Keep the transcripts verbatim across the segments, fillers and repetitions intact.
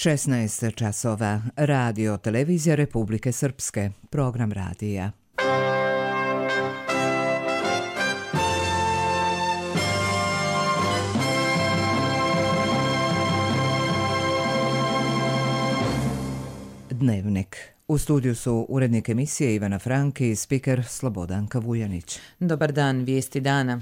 šesnaest časova. Radio Televizija Republike Srpske. Program radija. Dnevnik. U studiju su urednik emisije Ivana Franki i spiker Slobodanka Vujanić. Dobar dan, vijesti dana.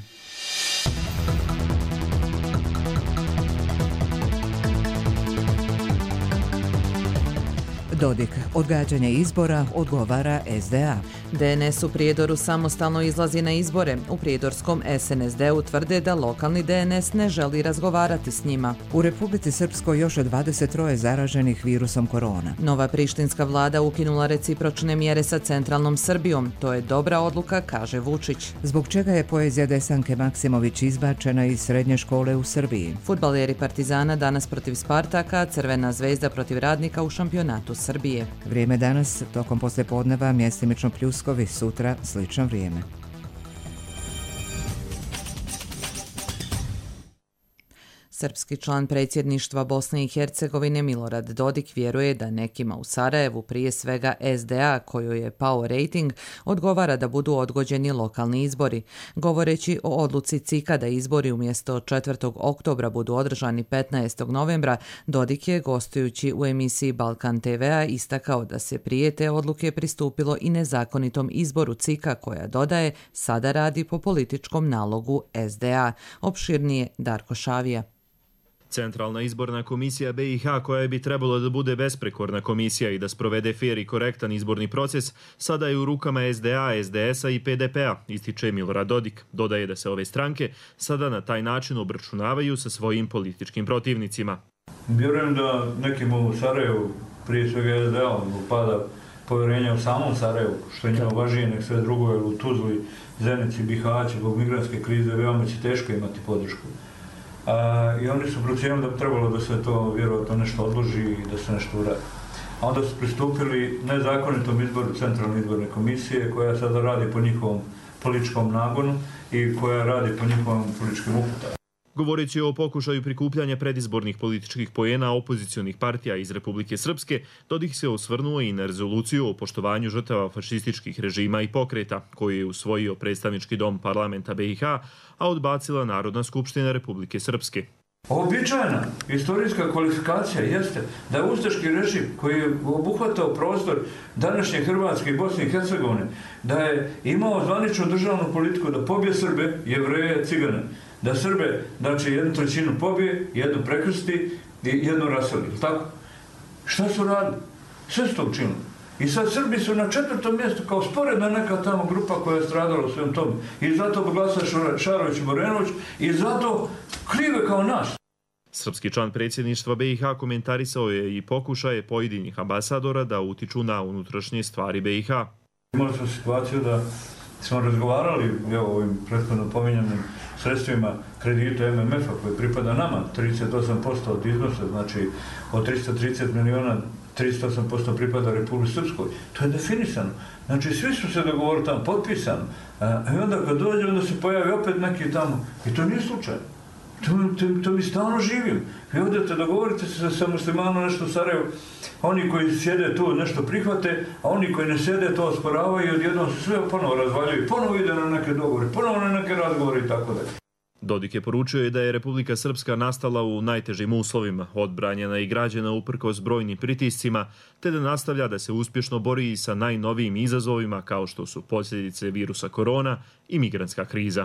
Dodik, odgađanje izbora odgovara es de a. de en es u Prijedoru samostalno izlazi na izbore. U prijedorskom es en es de u tvrde da lokalni de en es ne želi razgovarati s njima. U Republici Srpskoj još dvadeset tri zaraženih virusom korona. Nova prištinska vlada ukinula recipročne mjere sa centralnom Srbijom. To je dobra odluka, kaže Vučić. Zbog čega je poezija Desanke Maksimović izbačena iz srednje škole u Srbiji? Fudbaleri Partizana danas protiv Spartaka, Crvena zvezda protiv Radnika u šampionatu Srbije. Vrijeme danas, tokom poslijepodneva mjestimično pljuskovi, sutra slično vrijeme. Srpski član predsjedništva Bosne i Hercegovine Milorad Dodik vjeruje da nekima u Sarajevu, prije svega es de a, kojoj je pao rejting, odgovara da budu odgođeni lokalni izbori. Govoreći o odluci C I K-a da izbori umjesto četvrtog oktobra budu održani petnaestog novembra, Dodik je, gostujući u emisiji Balkan te ve istakao da se prije te odluke pristupilo i nezakonitom izboru C I K-a koja, dodaje, sada radi po političkom nalogu es de a. Opširnije Darko Šavija. Centralna izborna komisija be i ha, koja bi trebalo da bude besprekorna komisija i da sprovede fer i korektan izborni proces, sada je u rukama es de a, es de es a i pe de pe a, ističe Milorad Dodik. Dodaje da se ove stranke sada na taj način obračunavaju sa svojim političkim protivnicima. Vjerujem da nekim u Sarajevu, prije svega es de a, pada povjerenja u samom Sarajevu, što je njima važnije nek sve drugo, jer u Tuzli, Zenici, Bihaći, zbog migrantske krize veoma će teško imati podršku. A, I oni su procijenili da bi trebalo da se to vjerojatno nešto odloži i da se nešto uradi. A onda su pristupili nezakonitom izboru Centralne izborne komisije koja sada radi po njihovom političkom nagonu i koja radi po njihovom političkim uputama. Govoreći o pokušaju prikupljanja predizbornih političkih poena opozicionih partija iz Republike Srpske, Dodik se osvrnuo i na rezoluciju o poštovanju žrtava fašističkih režima i pokreta, koju je usvojio predstavnički dom parlamenta be i ha, a odbacila Narodna skupština Republike Srpske. Običajna istorijska kvalifikacija jeste da je ustaški režim koji je obuhvatao prostor današnje Hrvatske i Bosne i Hercegovine, da je imao zvaničnu državnu politiku da pobije Srbe, Jevreje, Cigane, da Srbe, znači jednu trećinu pobije, jednu prekrsti i jednu raseli. Tako? Šta su radili? Sve su to učinili. I sad Srbi su na četvrtom mjestu kao sporedna neka tamo grupa koja je stradala u svem tom. I zato glasa Šarović i Morenović i zato krive kao nas. Srpski član predsjedništva be i ha komentarisao je i pokušaje pojedinih ambasadora da utiču na unutrašnje stvari be i ha. Imali smo situaciju da smo razgovarali evo, ovim prethodno pominjanim sredstvima kredita em em ef-a koji pripada nama, trideset osam posto od iznosa, znači od tristo trideset miliona, trideset osam posto pripada Republici Srpskoj. To je definisano. Znači svi su se dogovorili tamo, potpisano. A, i onda kad dođe, onda se pojavi opet neki tamo. I to nije slučajno. To, to, to mi stalno živim. Vi odete, dogovorite se sa muslimanom nešto u Sarajevu. Oni koji sjede tu nešto prihvate, a oni koji ne sjede to osporavaju i odjednom se sve ponovo razvaljuju. Ponovo ide na neke dogovore, ponovo na neke razgovore i tako dalje. Dodik je poručio da je Republika Srpska nastala u najtežim uslovima, odbranjena i građena uprkos brojnim pritiscima, te da nastavlja da se uspješno bori i sa najnovijim izazovima kao što su posljedice virusa korona i migrantska kriza.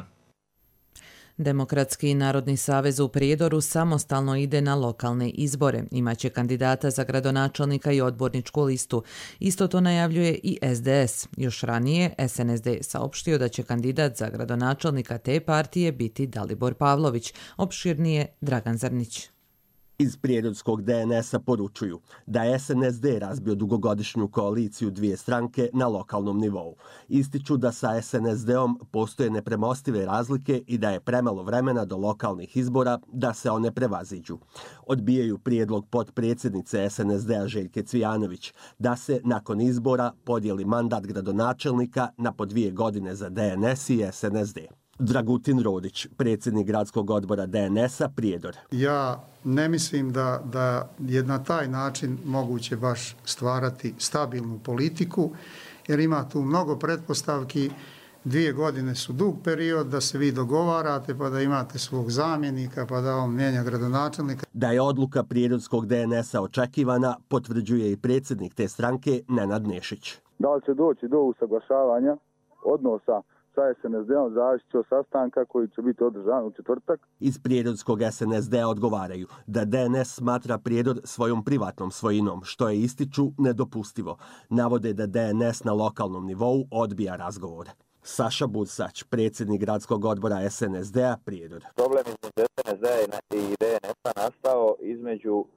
Demokratski narodni savez u Prijedoru samostalno ide na lokalne izbore. Imaće kandidata za gradonačelnika i odborničku listu. Isto to najavljuje i es de es. Još ranije es en es de je saopštio da će kandidat za gradonačelnika te partije biti Dalibor Pavlović. Opširnije Dragan Zrnić. Iz prijedorskog de en es-a poručuju da je es en es de razbio dugogodišnju koaliciju dvije stranke na lokalnom nivou. Ističu da sa es en es de-om postoje nepremostive razlike i da je premalo vremena do lokalnih izbora da se one prevaziđu. Odbijaju prijedlog potpredsjednice es en es de-a Željke Cvijanović da se nakon izbora podijeli mandat gradonačelnika na po dvije godine za de en es i es en es de. Dragutin Rodić, predsjednik gradskog odbora D N S-a Prijedor. Ja ne mislim da, da je na taj način moguće baš stvarati stabilnu politiku, jer ima tu mnogo pretpostavki. Dvije godine su dug period da se vi dogovarate, pa da imate svog zamjenika, pa da on mijenja gradonačelnika. Da je odluka prijedorskog D N S-a očekivana, potvrđuje i predsjednik te stranke Nenad Nešić. Da li će doći do usaglašavanja odnosa sa S N S D-om zavisi od sastanka koji će biti održan u četvrtak. Iz prijedorskog S N S D-a odgovaraju da D N S smatra Prijedor svojom privatnom svojinom, što je, ističu, nedopustivo. Navode da D N S na lokalnom nivou odbija razgovore. Saša Bursać, predsjednik gradskog odbora S N S D-a Prijedor. Problem između S N S D-a i D N S-a nastao između uh,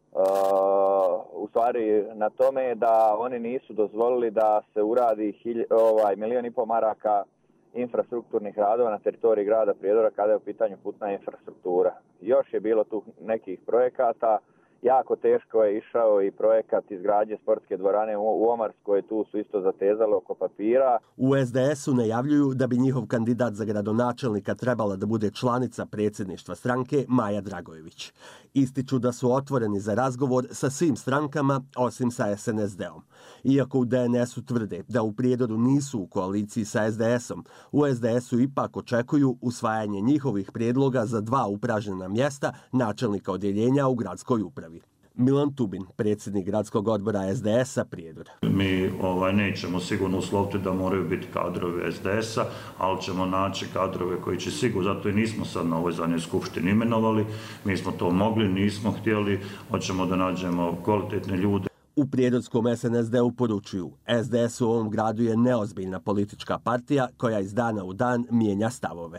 u stvari na tome da oni nisu dozvolili da se uradi hilj, ovaj, milijon i pol maraka infrastrukturnih radova na teritoriji grada Prijedora kada je u pitanju putna infrastruktura. Još je bilo tu nekih projekata. Jako teško je išao i projekat izgradnje sportske dvorane u Omarskoj, tu su isto zatezalo oko papira. U S D S-u najavljuju da bi njihov kandidat za gradonačelnika trebala da bude članica predsjedništva stranke Maja Dragojević. Ističu da su otvoreni za razgovor sa svim strankama, osim sa S N S D-om. Iako u D N S-u tvrde da u Prijedoru nisu u koaliciji sa S D S-om, u S D S-u ipak očekuju usvajanje njihovih prijedloga za dva upražnjena mjesta načelnika odjeljenja u gradskoj upravi. Milan Tubin, predsjednik gradskog odbora S D S-a Prijedor. Mi ovaj, nećemo sigurno usloviti da moraju biti kadrovi S D S-a, ali ćemo naći kadrove koji će sigurno, zato i nismo sad na ovoj zadnjoj skupštini imenovali, mi smo to mogli, nismo htjeli, hoćemo da nađemo kvalitetne ljude. U prijedorskom S N S D-u poručuju, S D S u ovom gradu je neozbiljna politička partija koja iz dana u dan mijenja stavove.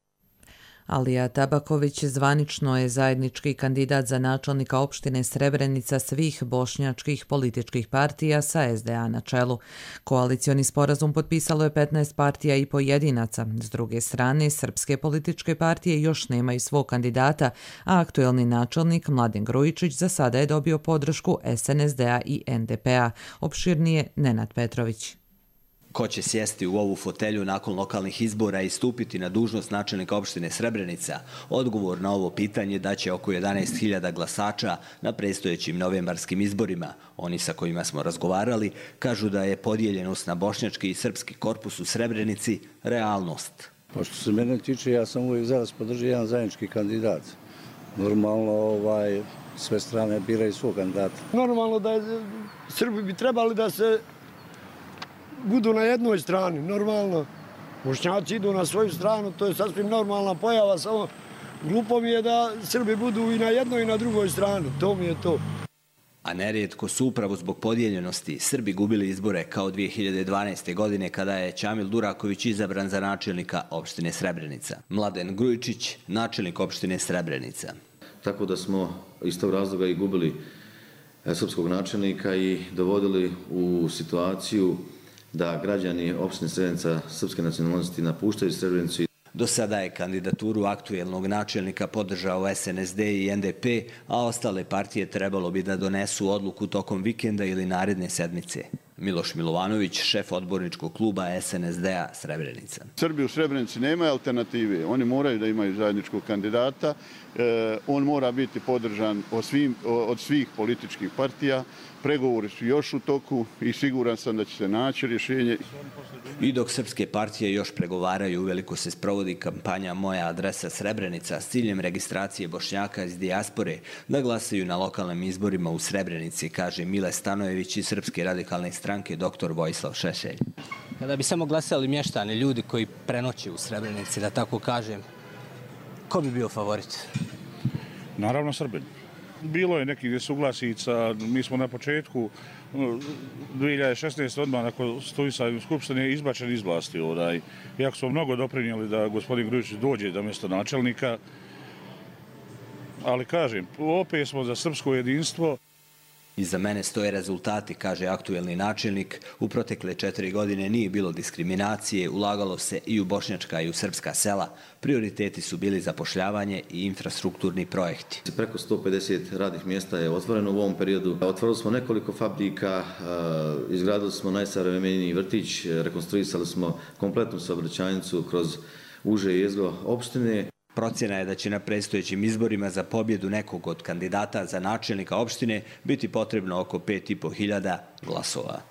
Alija Tabaković zvanično je zajednički kandidat za načelnika opštine Srebrenica svih bošnjačkih političkih partija sa S D A na čelu. Koalicioni sporazum potpisalo je petnaest partija i pojedinaca. S druge strane, srpske političke partije još nemaju svog kandidata, a aktuelni načelnik Mladen Grujičić za sada je dobio podršku S N S D-a i N D P-a. Opširnije Nenad Petrović. Ko će sjesti u ovu fotelju nakon lokalnih izbora i stupiti na dužnost načelnika opštine Srebrenica? Odgovor na ovo pitanje daće oko jedanaest hiljada glasača na predstojećim novembarskim izborima. Oni sa kojima smo razgovarali kažu da je podijeljenost na bošnjački i srpski korpus u Srebrenici realnost. Pa što se mene tiče, ja sam uvijek za da se podrži jedan zajednički kandidat. Normalno ovaj, sve strane biraju svog kandidata. Normalno da je, Srbi bi trebali da se budu na jednoj strani, normalno. Bošnjaci idu na svoju stranu, to je sasvim normalna pojava, samo glupo mi je da Srbi budu i na jednoj i na drugoj strani, to mi je to. A nerijetko su upravo zbog podijeljenosti Srbi gubili izbore kao dvije hiljade dvanaeste. godine kada je Čamil Duraković izabran za načelnika opštine Srebrenica. Mladen Grujičić, načelnik opštine Srebrenica. Tako da smo iz tog razloga i gubili srpskog načelnika i dovodili u situaciju da građani opštine Srebrenica srpske nacionalnosti napuštaju Srebrenicu. Do sada je kandidaturu aktuelnog načelnika podržao S N S D i N D P, a ostale partije trebalo bi da donesu odluku tokom vikenda ili naredne sedmice. Miloš Milovanović, šef odborničkog kluba S N S D-a Srebrenica. Srbi u Srebrenici nemaju alternative. Oni moraju da imaju zajedničkog kandidata. E, on mora biti podržan od, svim, od svih političkih partija. Pregovori su još u toku i siguran sam da će se naći rješenje. I dok srpske partije još pregovaraju, uveliko se sprovodi kampanja Moja adresa Srebrenica s ciljem registracije Bošnjaka iz dijaspore da glasaju na lokalnim izborima u Srebrenici, kaže Mile Stanojević iz Srpske radikalne stranke dr Vojislav Šešelj. Kada bi samo glasali mještani, ljudi koji prenoće u Srebrenici, da tako kažem, ko bi bio favorit? Naravno Srbin. Bilo je nekih nesuglasica, mi smo na početku dvije hiljade šesnaeste. odmah nakon stojanja skupštine izbačeni iz vlasti. Iako smo mnogo doprinijeli da gospodin Grujičić dođe do mjesta načelnika, ali kažem, opet smo za srpsko jedinstvo. Iza mene stoje rezultati, kaže aktuelni načelnik. U protekle četiri godine nije bilo diskriminacije, ulagalo se i u bošnjačka i u srpska sela. Prioriteti su bili zapošljavanje i infrastrukturni projekti. Preko sto pedeset radnih mjesta je otvoreno u ovom periodu. Otvorili smo nekoliko fabrika, izgradili smo najsavremeniji vrtić, rekonstruisali smo kompletnu saobraćajnicu kroz uže jezgro opštine. Procjena je da će na predstojećim izborima za pobjedu nekog od kandidata za načelnika opštine biti potrebno oko pet i po hiljada glasova.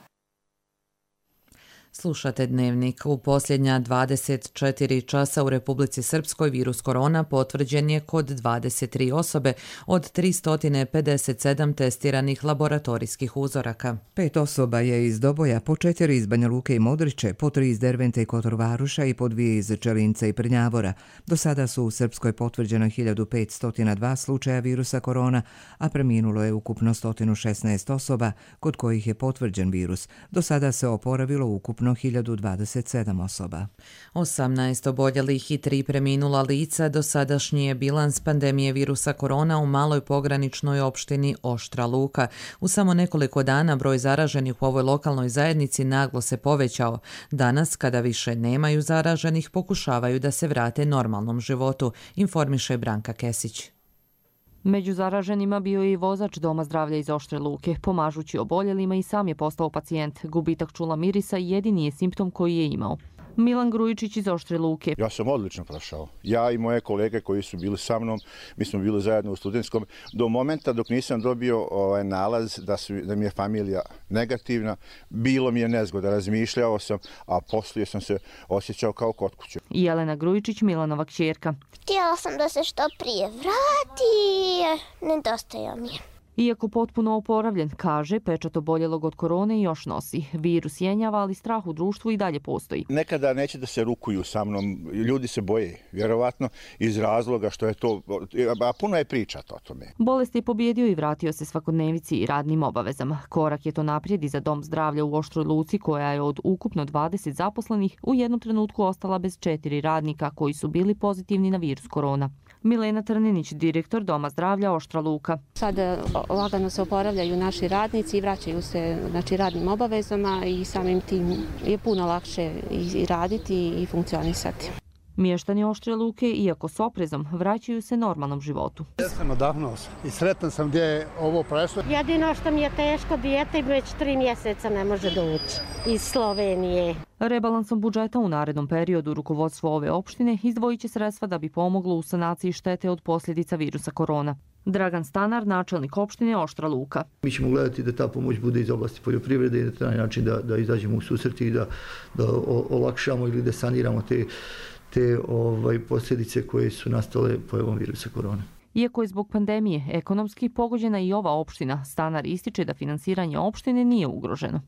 Slušate Dnevnik. U posljednja dvadeset četiri časa u Republici Srpskoj virus korona potvrđen je kod dvadeset tri osobe od tristo pedeset sedam testiranih laboratorijskih uzoraka. Pet osoba je iz Doboja, po četiri iz Banja Luke i Modriče, po tri iz Dervente i Kotorvaruša i po dvije iz Čelinca i Prnjavora. Do sada su u Srpskoj potvrđeno hiljadu petsto dva slučaja virusa korona, a preminulo je ukupno sto šesnaest osoba kod kojih je potvrđen virus. Do sada se oporavilo ukupno hiljadu dvadeset sedam osoba. osamnaest oboljelih i tri preminula lica dosadašnji je bilans pandemije virusa korona u maloj pograničnoj opštini Oštra Luka. U samo nekoliko dana broj zaraženih u ovoj lokalnoj zajednici naglo se povećao. Danas, kada više nemaju zaraženih, pokušavaju da se vrate normalnom životu, informiše Branka Kesić. Među zaraženima bio je i vozač Doma zdravlja iz Oštre Luke. Pomažući oboljelima i sam je postao pacijent. Gubitak čula mirisa jedini je simptom koji je imao. Milan Grujičić iz Oštre Luke. Ja sam odlično prošao. Ja i moje kolege koji su bili sa mnom, mi smo bili zajedno u studentskom, do momenta dok nisam dobio ovaj nalaz da, su, da mi je familija negativna, bilo mi je nezgoda, razmišljao sam, a poslije sam se osjećao kao kod kuće. Jelena Grujičić, Milanova kćerka. Htjela sam da se što prije vrati, nedostajao mi je. Iako potpuno oporavljen, kaže, pečat oboljelog od korone još nosi. Virus jenjava, ali strah u društvu i dalje postoji. Nekada neće da se rukuju sa mnom, ljudi se boje, vjerovatno iz razloga što je to, a puno je pričat o tome. Bolest je pobjedio i vratio se svakodnevici i radnim obavezama. Korak je to naprijed i za Dom zdravlja u Oštroj Luci, koja je od ukupno dvadeset zaposlenih u jednom trenutku ostala bez četiri radnika koji su bili pozitivni na virus korona. Milena Trninić, direktor Doma zdravlja Oštra Luka. Sada lagano se oporavljaju naši radnici i vraćaju se znači, radnim obavezama i samim tim je puno lakše i raditi i funkcionisati. Mještani Oštre Luke, iako s oprezom, vraćaju se normalnom životu. Ja sam odahnuo se i sretan sam gdje je ovo prešlo. Jedino što mi je teško, dijete već tri mjeseca ne može doći iz Slovenije. Rebalansom budžeta u narednom periodu rukovodstvo ove opštine izdvojit će sredstva da bi pomoglo u sanaciji štete od posljedica virusa korona. Dragan Stanar, načelnik opštine Oštra Luka. Mi ćemo gledati da ta pomoć bude iz oblasti poljoprivrede i na taj način da, da izađemo u susret i da, da olakšamo ili da saniramo te, te ovaj, posljedice koje su nastale pojavom virusa korona. Iako je zbog pandemije ekonomski pogođena i ova opština, Stanar ističe da finansiranje opštine nije ugroženo.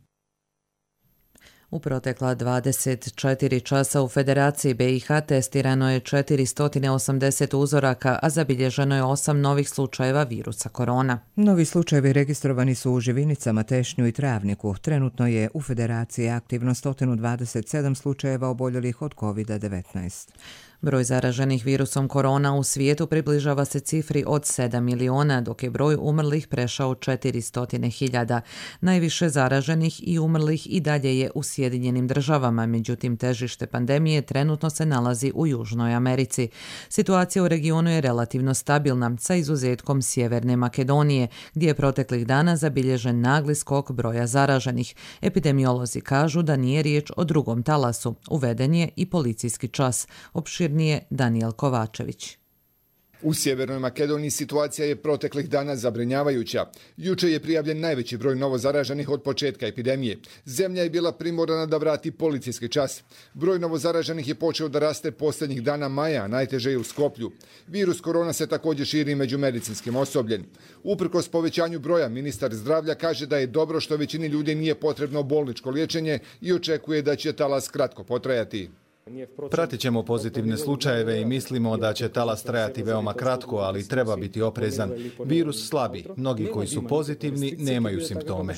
U protekla dvadeset četiri časa u Federaciji B i H testirano je četiristo osamdeset uzoraka, a zabilježeno je osam novih slučajeva virusa korona. Novi slučajevi registrovani su u Živinicama, Tešnju i Travniku. Trenutno je u Federaciji aktivno sto dvadeset sedam slučajeva oboljelih od kovid devetnaest. Broj zaraženih virusom korona u svijetu približava se cifri od sedam miliona, dok je broj umrlih prešao četiristo hiljada. Najviše zaraženih i umrlih i dalje je u Sjedinjenim državama, međutim težište pandemije trenutno se nalazi u Južnoj Americi. Situacija u regionu je relativno stabilna, sa izuzetkom Sjeverne Makedonije, gdje je proteklih dana zabilježen nagli skok broja zaraženih. Epidemiolozi kažu da nije riječ o drugom talasu. Uveden je i policijski čas. Opšir nije Danijel Kovačević. U Sjevernoj Makedoniji situacija je proteklih dana zabrinjavajuća. Juče je prijavljen najveći broj novozaraženih od početka epidemije. Zemlja je bila primorana da vrati policijski čas. Broj novozaraženih je počeo da raste posljednjih dana maja, a najteže je u Skoplju. Virus korona se također širi među medicinskim osobljem. Uprkos povećanju broja, ministar zdravlja kaže da je dobro što većini ljudi nije potrebno bolničko liječenje i očekuje da će talas kratko potrajati. Pratit ćemo pozitivne slučajeve i mislimo da će talas trajati veoma kratko, ali treba biti oprezan. Virus slabi. Mnogi koji su pozitivni nemaju simptome.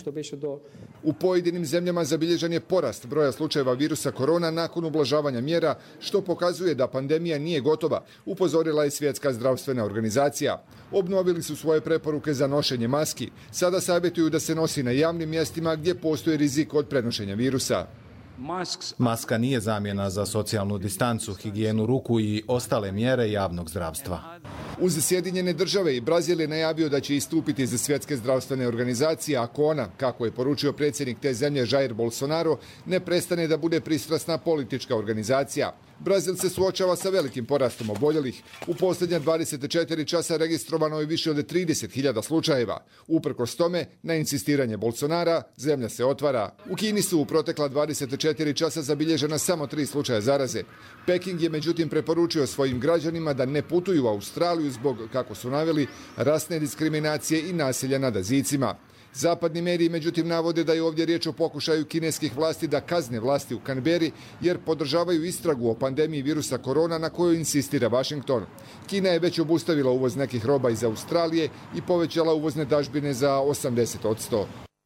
U pojedinim zemljama zabilježen je porast broja slučajeva virusa korona nakon ublažavanja mjera, što pokazuje da pandemija nije gotova, upozorila je Svjetska zdravstvena organizacija. Obnovili su svoje preporuke za nošenje maski. Sada savjetuju da se nosi na javnim mjestima gdje postoji rizik od prenošenja virusa. Maska nije zamjena za socijalnu distancu, higijenu ruku i ostale mjere javnog zdravstva. Uz Sjedinjene države i Brazil je najavio da će istupiti iz Svjetske zdravstvene organizacije ako ona, kako je poručio predsjednik te zemlje Jair Bolsonaro, ne prestane da bude pristrasna politička organizacija. Brazil se suočava sa velikim porastom oboljelih. U posljednja dvadeset četiri časa registrovano je više od trideset hiljada slučajeva. Uprkos tome, na insistiranje Bolsonara, zemlja se otvara. U Kini su u protekla dvadeset četiri časa zabilježena samo tri slučaja zaraze. Peking je međutim preporučio svojim građanima da ne putuju u Australiju zbog, kako su naveli, rasne diskriminacije i nasilja nad Azijcima. Zapadni mediji međutim navode da je ovdje riječ o pokušaju kineskih vlasti da kazne vlasti u Kanberi jer podržavaju istragu o pandemiji virusa korona na kojoj insistira Washington. Kina je već obustavila uvoz nekih roba iz Australije i povećala uvozne dažbine za osamdeset posto.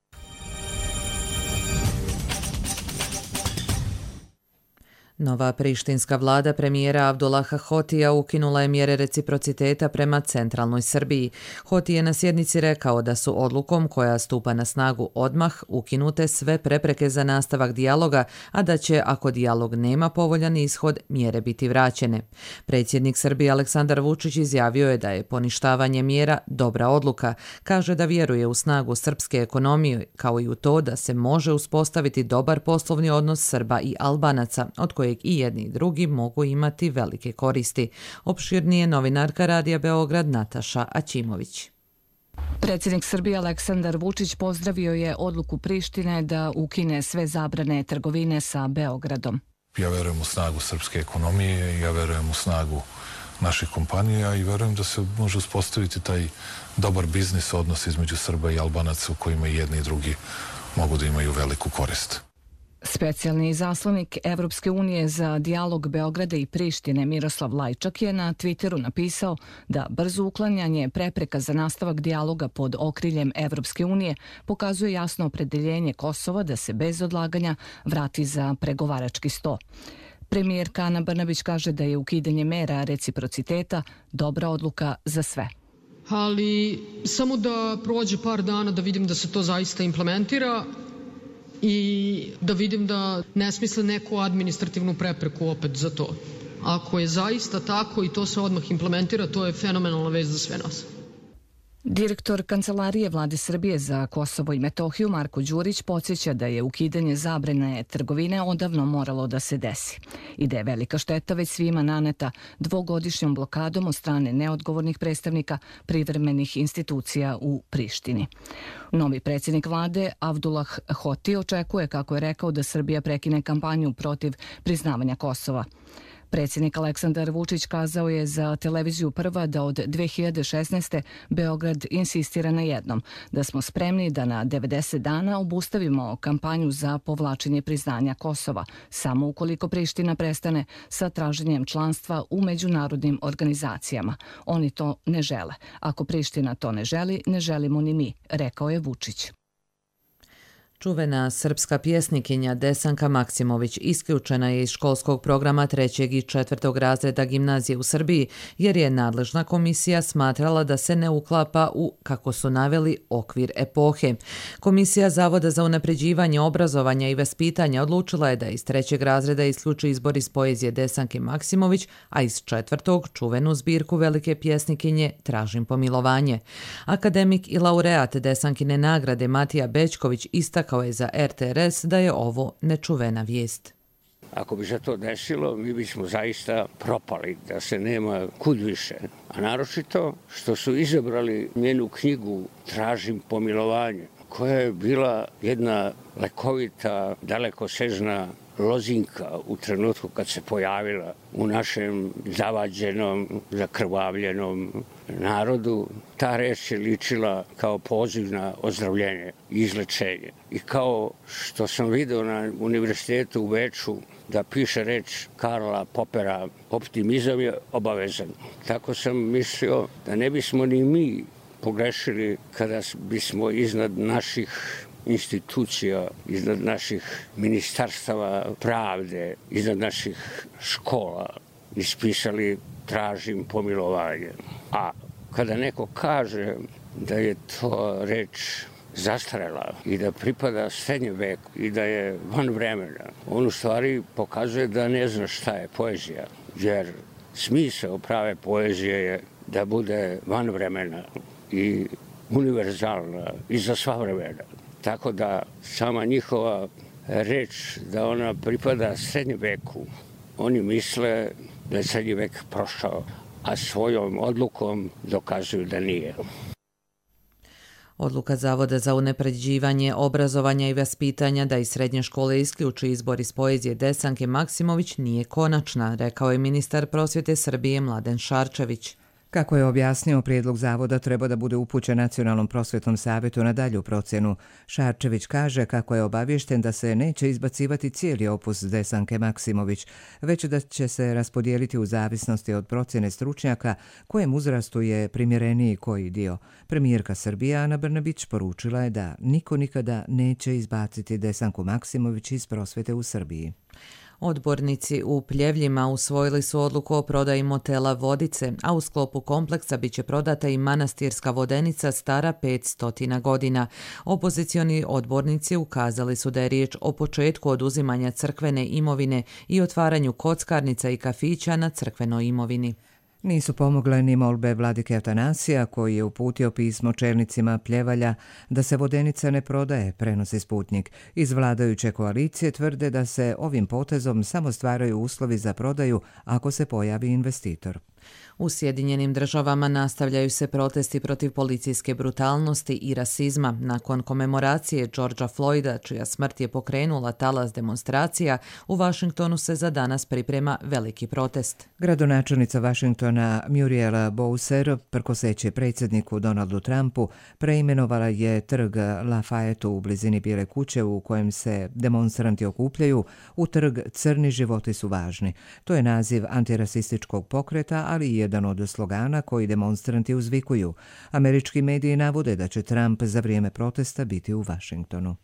Nova prištinska vlada premijera Abdullaha Hotija ukinula je mjere reciprociteta prema centralnoj Srbiji. Hoti je na sjednici rekao da su odlukom koja stupa na snagu odmah ukinute sve prepreke za nastavak dijaloga, a da će, ako dijalog nema povoljan ishod, mjere biti vraćene. Predsjednik Srbije Aleksandar Vučić izjavio je da je poništavanje mjera dobra odluka. Kaže da vjeruje u snagu srpske ekonomije, kao i u to da se može uspostaviti dobar poslovni odnos Srba i Albanaca, od kojeg i jedni i drugi mogu imati velike koristi. Opširnije novinarka Radija Beograd Nataša Aćimović. Predsjednik Srbije Aleksandar Vučić pozdravio je odluku Prištine da ukine sve zabrane trgovine sa Beogradom. Ja verujem u snagu srpske ekonomije, ja verujem u snagu naših kompanija i verujem da se može uspostaviti taj dobar biznis odnos između Srba i Albanaca u kojima i jedni i drugi mogu da imaju veliku korist. Specijalni zaslanik Evropske unije za dijalog Beograda i Prištine Miroslav Lajčak je na Twitteru napisao da brzo uklanjanje prepreka za nastavak dijaloga pod okriljem Evropske unije pokazuje jasno opredeljenje Kosova da se bez odlaganja vrati za pregovarački sto. Premijerka Ana Brnabić kaže da je ukidanje mera reciprociteta dobra odluka za sve. Ali samo da prođe par dana da vidim da se to zaista implementira i da vidim da ne smisle neku administrativnu prepreku opet za to. Ako je zaista tako i to se odmah implementira, to je fenomenalna vest za sve nas. Direktor Kancelarije Vlade Srbije za Kosovo i Metohiju Marko Đurić podsjeća da je ukidanje zabrane trgovine odavno moralo da se desi i da je velika šteta već svima naneta dvogodišnjom blokadom od strane neodgovornih predstavnika privremenih institucija u Prištini. Novi predsjednik vlade Abdullah Hoti očekuje, kako je rekao, da Srbija prekine kampanju protiv priznavanja Kosova. Predsjednik Aleksandar Vučić kazao je za televiziju Prva da od dve hiljade šesnaeste. Beograd insistira na jednom, da smo spremni da na devedeset dana obustavimo kampanju za povlačenje priznanja Kosova, samo ukoliko Priština prestane sa traženjem članstva u međunarodnim organizacijama. Oni to ne žele. Ako Priština to ne želi, ne želimo ni mi, rekao je Vučić. Čuvena srpska pjesnikinja Desanka Maksimović isključena je iz školskog programa trećeg i četvrtog razreda gimnazije u Srbiji jer je nadležna komisija smatrala da se ne uklapa u, kako su naveli, okvir epohe. Komisija Zavoda za unapređivanje obrazovanja i vaspitanja odlučila je da iz trećeg razreda isključi izbor iz poezije Desanke Maksimović, a iz četvrtog čuvenu zbirku velike pjesnikinje Tražim pomilovanje. Akademik i laureat Desankine nagrade Matija Bećković istakao kao je za R T R S da je ovo nečuvena vijest. Ako bi se to desilo, mi bismo zaista propali, da se nema kud više. A naročito što su izabrali njenu knjigu Tražim pomilovanje, koja je bila jedna lekovita, dalekosežna lozinka u trenutku kad se pojavila u našem zavađenom, zakrvavljenom narodu. Ta reč je ličila kao poziv na ozdravljenje i izlečenje. I kao što sam vidio na univerzitetu u Beču da piše reč Karla Popera, optimizam je obavezan. Tako sam mislio da ne bismo ni mi pogrešili kada bismo iznad naših institucija, iznad naših ministarstava pravde, iznad naših škola ispisali Tražim pomilovanje. A kada neko kaže da je to reč zastarela i da pripada srednjem veku i da je van vremena, on u stvari pokazuje da ne zna šta je poezija, jer smisao prave poezije je da bude van vremena i univerzalna i za sva vremena. Tako da sama njihova reč da ona pripada srednjem veku Oni misle da je srednji vek prošao, a svojom odlukom dokazuju da nije. Odluka Zavoda za unapređivanje obrazovanja i vaspitanja da iz srednje škole isključi izbor iz poezije Desanke Maksimović nije konačna, rekao je ministar prosvjete Srbije Mladen Šarčević. Kako je objasnio, prijedlog zavoda treba da bude upućen Nacionalnom prosvjetnom savjetu na dalju procjenu. Šarčević kaže kako je obaviješten da se neće izbacivati cijeli opus Desanke Maksimović, već da će se raspodijeliti u zavisnosti od procjene stručnjaka kojem uzrastu je primjereniji koji dio. Premijerka Srbije Ana Brnabić poručila je da niko nikada neće izbaciti Desanku Maksimović iz prosvjete u Srbiji. Odbornici u Pljevljima usvojili su odluku o prodaji motela Vodice, a u sklopu kompleksa biće prodata i manastirska vodenica stara petsto godina. Opozicioni odbornici ukazali su da je riječ o početku oduzimanja crkvene imovine i otvaranju kockarnica i kafića na crkvenoj imovini. Nisu pomogle ni molbe vladike Atanasija, koji je uputio pismo čelnicima Pljevalja da se vodenica ne prodaje, prenosi Sputnik. Iz vladajuće koalicije tvrde da se ovim potezom samo stvaraju uslovi za prodaju ako se pojavi investitor. U Sjedinjenim državama nastavljaju se protesti protiv policijske brutalnosti i rasizma. Nakon komemoracije Georgea Floyda, čija smrt je pokrenula talas demonstracija, u Vašingtonu se za danas priprema veliki protest. Gradonačelnica Vašingtona Muriel Bowser, prkoseći predsjedniku Donaldu Trumpu, preimenovala je trg Lafayette u blizini Bijele kuće u kojem se demonstranti okupljaju u trg Crni životi su važni. To je naziv antirasističkog pokreta, ali i jedan od slogana koji demonstranti uzvikuju. Američki mediji navode da će Trump za vrijeme protesta biti u Vašingtonu.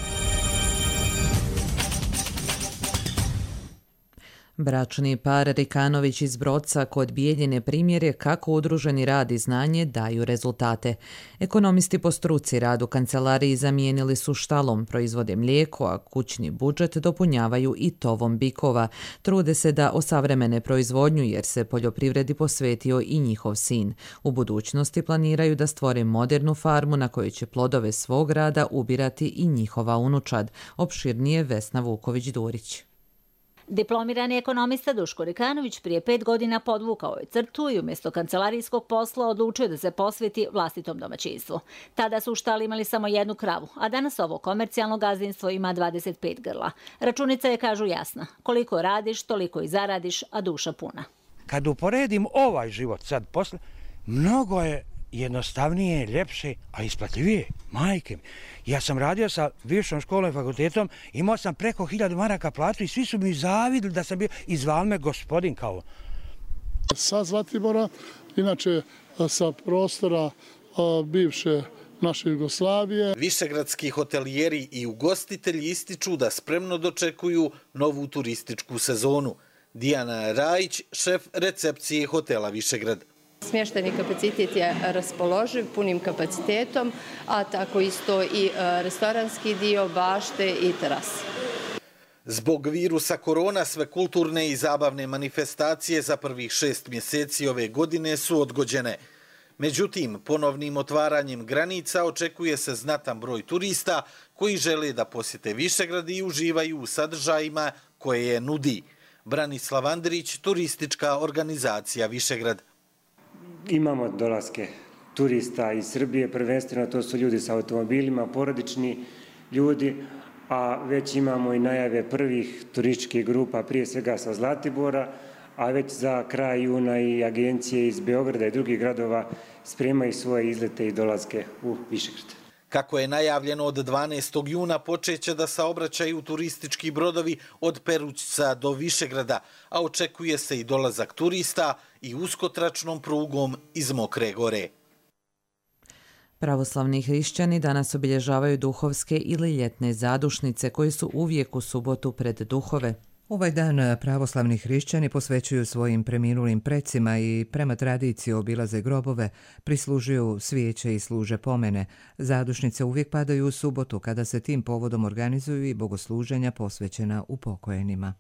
Bračni par Rikanović iz Broca kod Bijeljine primjere kako udruženi rad i znanje daju rezultate. Ekonomisti po struci rad u kancelariji zamijenili su štalom, proizvode mlijeko, a kućni budžet dopunjavaju i tovom bikova. Trude se da osavremene proizvodnju jer se poljoprivredi posvetio i njihov sin. U budućnosti planiraju da stvore modernu farmu na kojoj će plodove svog rada ubirati i njihova unučad. Opširnije Vesna Vuković-Durić. Diplomirani ekonomista Duško Rikanović prije pet godina podvukao je crtu i umjesto kancelarijskog posla odlučio da se posveti vlastitom domaćinstvu. Tada su u štali imali samo jednu kravu, a danas ovo komercijalno gazdinstvo ima dvadeset pet grla. Računica je, kažu, jasna. Koliko radiš, toliko i zaradiš, a duša puna. Kad uporedim ovaj život sad posle, mnogo je jednostavnije, ljepše, a isplatljivije. Majke mi. Ja sam radio sa višom školom i fakultetom, imao sam preko hiljadu maraka platu i svi su mi zavidili da sam bio, i zvali me gospodin kao. Sa Zlatibora, inače sa prostora bivše naše Jugoslavije. Višegradski hotelijeri i ugostitelji ističu da spremno dočekuju novu turističku sezonu. Dijana Rajić, šef recepcije hotela Višegrad. Smještajni kapacitet je raspoloživ punim kapacitetom, a tako isto i restoranski dio, bašte i terase. Zbog virusa korona sve kulturne i zabavne manifestacije za prvih šest mjeseci ove godine su odgođene. Međutim, ponovnim otvaranjem granica očekuje se znatan broj turista koji žele da posjete Višegrad i uživaju u sadržajima koje je nudi. Branislav Andrić, turistička organizacija Višegrad. Imamo dolaske turista iz Srbije, prvenstveno to su ljudi sa automobilima, porodični ljudi, a već imamo i najave prvih turističkih grupa, prije svega sa Zlatibora, a već za kraj juna i agencije iz Beograda i drugih gradova spremaju svoje izlete i dolaske u Višegrad. Kako je najavljeno, od dvanaestog juna počeće da saobraćaju turistički brodovi od Perućca do Višegrada, a očekuje se i dolazak turista i uskotračnom prugom iz Mokre Gore. Pravoslavni hrišćani danas obilježavaju duhovske ili ljetne zadušnice koje su uvijek u subotu pred duhove. Ovaj dan pravoslavni hrišćani posvećuju svojim preminulim precima i prema tradiciji obilaze grobove, prislužuju svijeće i služe pomene. Zadušnice uvijek padaju u subotu kada se tim povodom organizuju i bogosluženja posvećena upokojenima.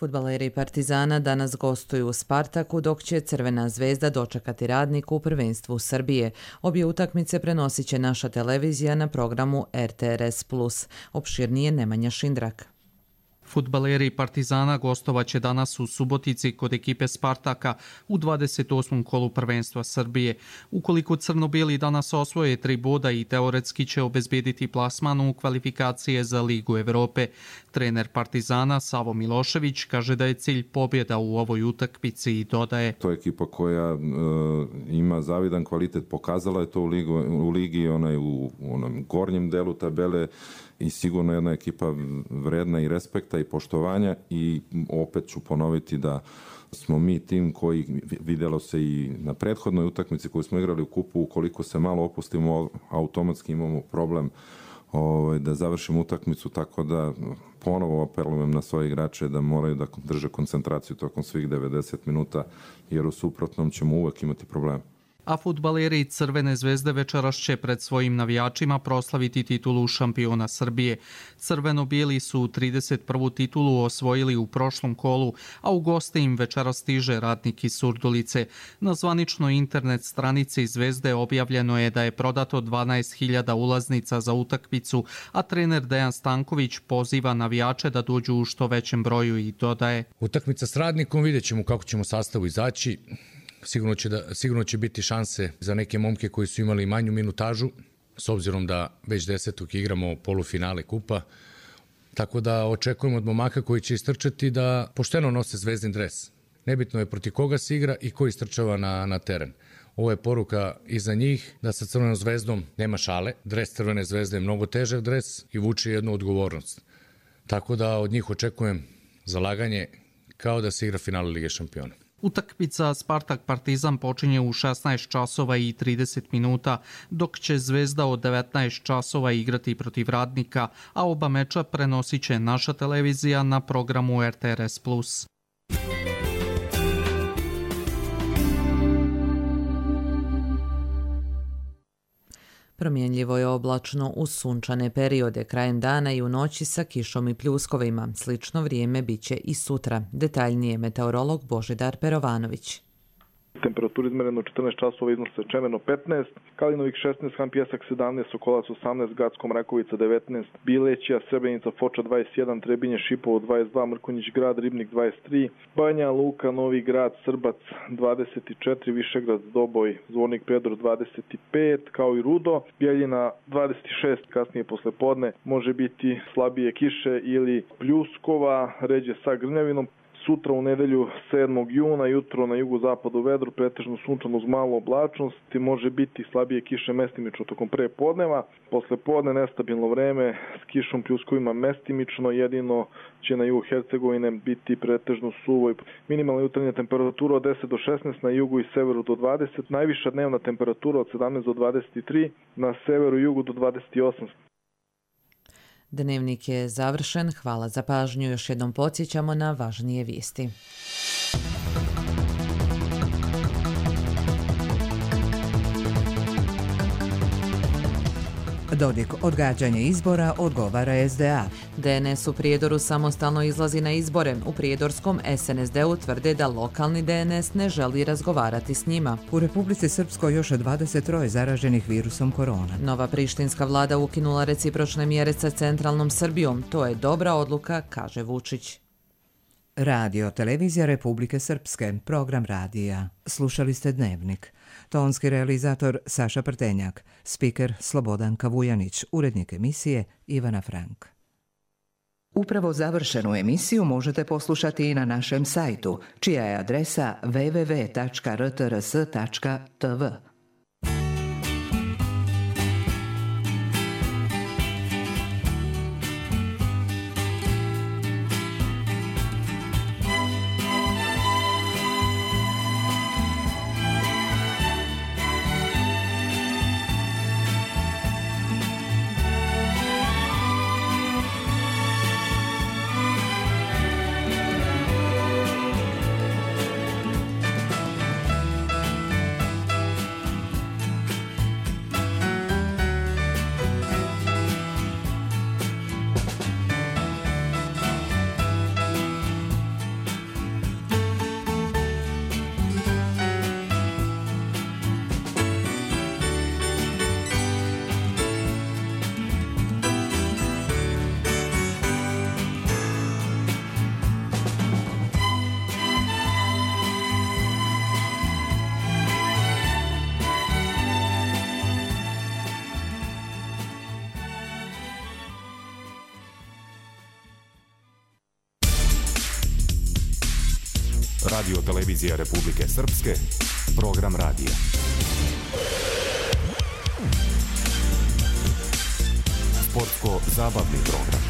Fudbaleri Partizana danas gostuju u Spartaku, dok će Crvena zvezda dočekati Radnik u prvenstvu Srbije. Obje utakmice prenosit će naša televizija na programu R T R S plus. Opširnije Nemanja Šindrak. Fudbaleri Partizana gostovaće danas u Subotici kod ekipe Spartaka u dvadeset osmom kolu prvenstva Srbije. Ukoliko crno-bijeli danas osvoje tri boda i teoretski će obezbediti plasman u kvalifikacije za Ligu Evrope. Trener Partizana Savo Milošević kaže da je cilj pobjeda u ovoj utakmici i dodaje: To je ekipa koja e, ima zavidan kvalitet, pokazala je to u, ligu, u ligi, onaj, u, u onom gornjem delu tabele, i sigurno jedna ekipa vredna i respekta i poštovanja, i opet ću ponoviti da smo mi tim koji, vidjelo se i na prethodnoj utakmici koju smo igrali u kupu, ukoliko se malo opustimo, automatski imamo problem ovaj, da završimo utakmicu, tako da ponovo apelujem na svoje igrače da moraju da drže koncentraciju tokom svih devedeset minuta, jer u suprotnom ćemo uvek imati problem. A fudbaleri Crvene zvezde večeras će pred svojim navijačima proslaviti titulu šampiona Srbije. Crveno-bijeli su trideset prvu titulu osvojili u prošlom kolu, a u goste im večeras stiže Radnik iz Surdulice. Na zvaničnoj internet stranici Zvezde objavljeno je da je prodato dvanaest hiljada ulaznica za utakmicu, a trener Dejan Stanković poziva navijače da dođu u što većem broju i dodaje: Utakmica s Radnikom, vidjet ćemo kako ćemo sastavu izaći. Sigurno će, da, sigurno će biti šanse za neke momke koji su imali manju minutažu, s obzirom da već desetog igramo polufinale kupa. Tako da očekujemo od momaka koji će istrčati da pošteno nose zvezdin dres. Nebitno je proti koga se igra i ko istrčava na, na teren. Ovo je poruka i za njih da sa Crvenom zvezdom nema šale. Dres Crvene zvezde je mnogo težak dres i vuče jednu odgovornost. Tako da od njih očekujem zalaganje kao da se igra finale Lige šampiona. Utakmica Spartak Partizan počinje u šesnaest časova i trideset minuta, dok će Zvezda od devetnaest časova igrati protiv Radnika, a oba meča prenosit će naša televizija na programu R T R S plus. Promjenljivo je oblačno uz sunčane periode krajem dana i u noći sa kišom i pljuskovima. Slično vrijeme biće i sutra. Detaljnije meteorolog Božidar Perovanović. Temperatura izmerena četrnaest časova, iznose Čemeno petnaest, Kalinovik šesnaest, Han Pjesak sedamnaest, Sokolac osamnaest, Gackom Rakovica devetnaest, Bileća, Srebrenica, Foča dvadeset jedan, Trebinje, Šipovo dvadeset dva, Mrkonjić Grad, Ribnik dvadeset tri, Banja Luka, Novi Grad, Srbac dvadeset četiri, Višegrad, Doboj, Zvornik Prijedor dvadeset pet, kao i Rudo, Bjeljina dvadeset šest, kasnije posle podne može biti slabije kiše ili pljuskova, ređe sa grnjavinom. Sutra u nedelju sedmog juna, jutro na jugozapadu vedro, pretežno sunčano uz malu oblačnost, može biti slabije kiše mestimično tokom pre podneva. Posle podne nestabilno vreme s kišom pljuskovima mestimično, jedino će na jugu Hercegovine biti pretežno suvo. Minimalna jutarnja temperatura od deset do šesnaest, na jugu i severu do dvadeset, najviša dnevna temperatura od sedamnaest do dvadeset tri, na severu i jugu do dvadeset osam. Dnevnik je završen. Hvala za pažnju. Još jednom podsjećamo na važnije vijesti. Dodik odgađanje izbora odgovara S D A. D N S u Prijedoru samostalno izlazi na izbore. U Prijedorskom S N S D-u tvrde da lokalni D N S ne želi razgovarati s njima. U Republici Srpskoj još dvadeset troje zaraženih virusom korona. Nova prištinska vlada ukinula recipročne mjere sa centralnom Srbijom. To je dobra odluka, kaže Vučić. Radio Televizija Republike Srpske, program radija. Slušali ste Dnevnik. Tonski realizator Saša Prtenjak, spiker Slobodan Kavujanić, urednik emisije Ivana Frank. Upravo završenu emisiju možete poslušati i na našem sajtu, čija je adresa w w w tačka r t r s tačka t v. Radio Televizija Republike Srpske, program radija. Sportsko-zabavni program.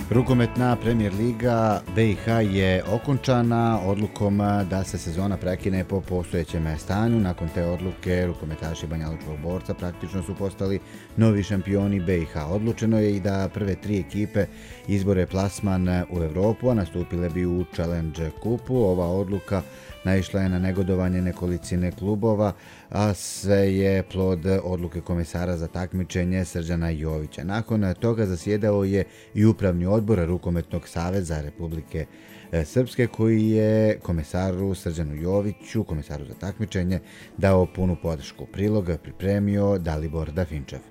Rukometna Premier liga B i H je okončana odlukom da se sezona prekine po postojećem stanju. Nakon te odluke rukometaši Banjalučkog Borca praktično su postali novi šampioni B i H. Odlučeno je i da prve tri ekipe izbore plasman u Evropu, a nastupile bi u Challenge kupu. Ova odluka naišla je na negodovanje nekolicine klubova, a sve je plod odluke komesara za takmičenje Srđana Jovića. Nakon toga zasjedao je i upravni odbor Rukometnog saveza Republike Srpske, koji je komesaru Srđanu Joviću, komesaru za takmičenje, dao punu podršku. Prilog pripremio Dalibor Dafinčev.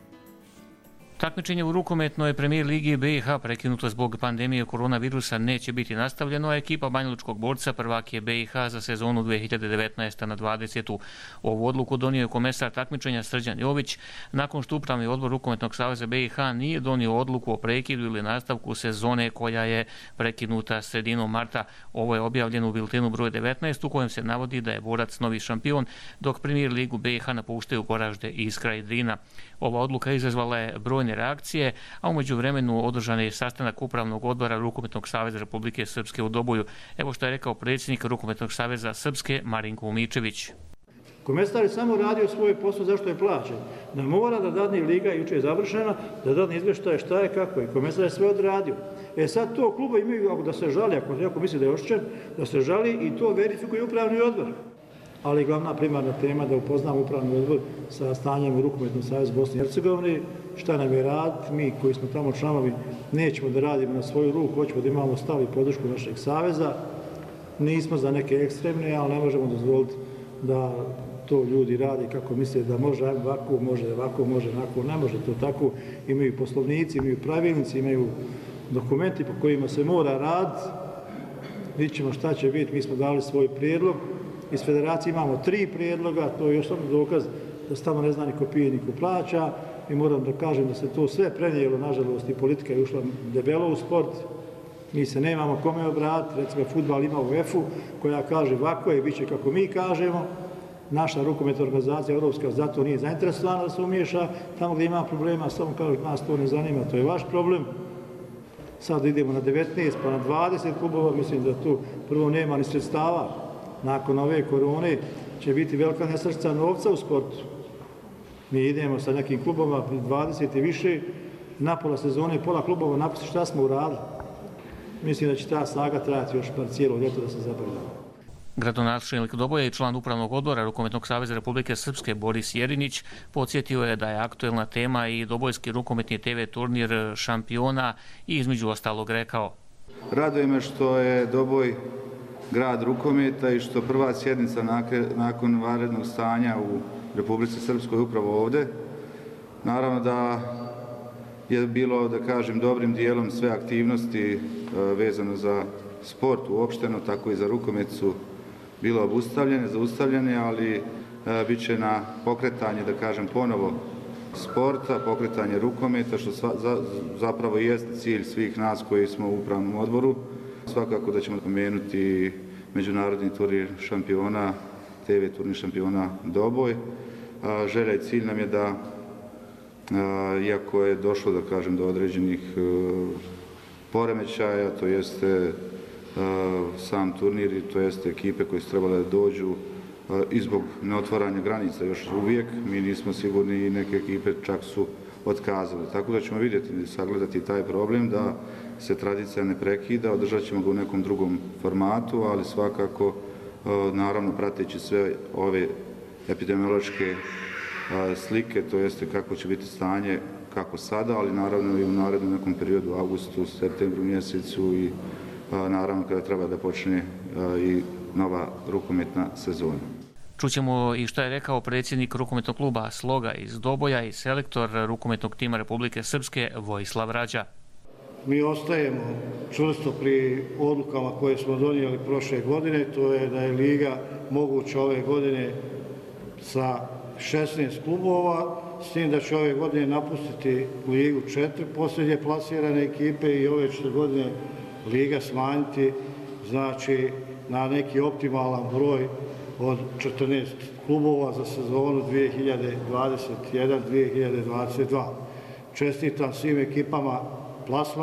Takmičenje u rukometnoj Premier ligi B i H prekinuto zbog pandemije koronavirusa neće biti nastavljeno, a ekipa Banjalučkog Borca prvak je B i H za sezonu dve hiljade devetnaeste na dvadesete. Ovu odluku donio je komesar takmičenja Srđan Jović nakon što upravni odbor Rukometnog saveza B i H nije donio odluku o prekidu ili nastavku sezone koja je prekinuta sredinom marta. Ovo je objavljeno u biltenu broj devetnaest u kojem se navodi da je Borac novi šampion, dok Premier ligu B i H napuštaju Goražde i Iskra i Drina. Ova odluka izazvala je brojne reakcije, a umeđu vremenu održan je sastanak upravnog odbora Rukometnog saveza Republike Srpske u Doboju. Evo što je rekao predsjednik Rukometnog saveza Srpske Marinko Umičević. Komesar je samo radio svoj posao zašto je plaćen. Da mora da dadne liga, juče je završena, da dadne izveštaje šta je kako je. Komesar je sve odradio. E sad to kluba imaju, ako da se žali, ako neko misli da je ošćen, da se žali i to verifikuje upravni odbor. Ali glavna primarna tema da upoznamo upravni odbor sa stanjem u Rukometnom savezu Bosne i Hercegovine, šta nam je raditi, mi koji smo tamo članovi nećemo da radimo na svoju ruku, hoćemo da imamo stav i podršku našeg saveza, nismo za neke ekstremne, ali ne možemo dozvoliti da to ljudi radi kako misle da može ovako, može ovako, može onako, ne može to tako. Imaju poslovnici, imaju pravilnici, imaju dokumenti po kojima se mora raditi. Vidjet ćemo šta će biti, mi smo dali svoj prijedlog. Iz federacije imamo tri prijedloga, to je još samo dokaz da se tamo ne zna niko pije, niko plaća. I moram da kažem da se to sve prenijelo, nažalost, i politika je ušla debelo u sport. Mi se nemamo kome obratiti, recimo fudbal ima u EF-u koja kaže ovako je, bit će kako mi kažemo. Naša rukometna organizacija Evropska zato nije zainteresovana da se umiješa. Tamo gdje ima problema, samo kaže nas to ne zanima, to je vaš problem. Sad idemo na devetnaest pa na dvadeset klubova, mislim da tu prvo nema ni sredstava. Nakon ove korone će biti velika nesreća novca u sportu. Mi idemo sa nekim klubovima dvadeset i više, na pola sezone pola klubova napisti šta smo uradili. Mislim da će ta saga trajati još par cijelo ljeto da se zabrljava. Gradonačelnik Doboja i član upravnog odbora Rukometnog saveza Republike Srpske Boris Jerinić podsjetio je da je aktuelna tema i Dobojski rukometni te ve turnir šampiona i između ostalog rekao. Raduje me što je Doboj grad rukometa i što prva sjednica nakon vanrednog stanja u Republici Srpskoj upravo ovde. Naravno da je bilo, da kažem, dobrim dijelom sve aktivnosti vezano za sport uopšteno, tako i za rukomet su bilo obustavljene, zaustavljene, ali bit će na pokretanje, da kažem, ponovo sporta, pokretanje rukometa, što zapravo i jeste cilj svih nas koji smo u upravnom odboru. Svakako da ćemo pomenuti međunarodni turnir šampiona, te ve turnir šampiona Doboj. Želja i cilj nam je da, iako je došlo, da kažem, do određenih poremećaja, to jeste sam turnir i to jeste ekipe koje su trebale da dođu i zbog neotvaranja granica još uvijek. Mi nismo sigurni i neke ekipe čak su otkazali. Tako da ćemo vidjeti i sagledati taj problem da se tradicija ne prekida, održat ćemo ga u nekom drugom formatu, ali svakako, naravno, prateći sve ove epidemiološke slike, to jeste kako će biti stanje, kako sada, ali naravno i u narednom nekom periodu, u augustu, septembru mjesecu i naravno kada treba da počne i nova rukometna sezona. Čućemo i što je rekao predsjednik rukometnog kluba Sloga iz Doboja i selektor rukometnog tima Republike Srpske Vojislav Rađa. Mi ostajemo čvrsto pri odlukama koje smo donijeli prošle godine, to je da je liga moguća ove godine sa šesnaest klubova, s tim da će ove godine napustiti ligu četiri posljednje plasirane ekipe i ove četiri godine liga smanjiti, znači na neki optimalan broj od četrnaest klubova za sezonu dve hiljade dvadeset jedan dve hiljade dvadeset dva. Čestitam svim ekipama plasman